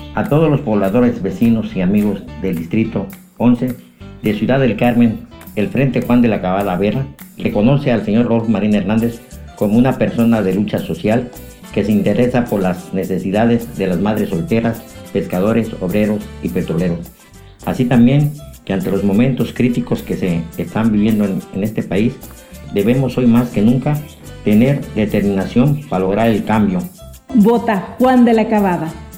A todos los pobladores, vecinos y amigos del Distrito 11 de Ciudad del Carmen, el Frente Juan de la Cabada Vera reconoce al señor Rolf Marín Hernández como una persona de lucha social que se interesa por las necesidades de las madres solteras, pescadores, obreros y petroleros. Así también que ante los momentos críticos que se están viviendo en este país, debemos hoy más que nunca tener determinación para lograr el cambio. Vota Juan de la Cabada.